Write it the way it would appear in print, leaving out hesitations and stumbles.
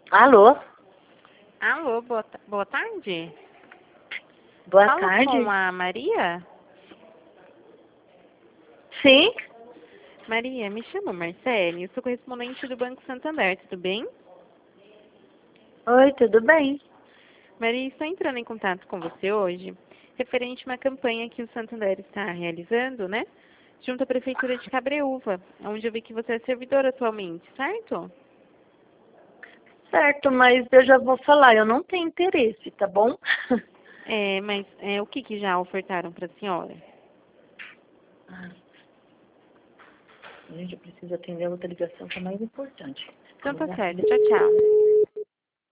Alô? Alô, boa tarde. Boa Falo tarde. com a Maria? Sim? Maria, me chamo Marcele, eu sou correspondente do Banco Santander, tudo bem? Oi, tudo bem? Maria, estou entrando em contato com você hoje, referente a uma campanha que o Santander está realizando, né? Junto à Prefeitura de Cabreúva, onde eu vi que você é servidora atualmente, certo? Certo, mas eu já vou falar, eu não tenho interesse, tá bom? Mas o que já ofertaram para a senhora? Gente, eu preciso atender a outra ligação que é mais importante. Então tá certo, tchau, tchau.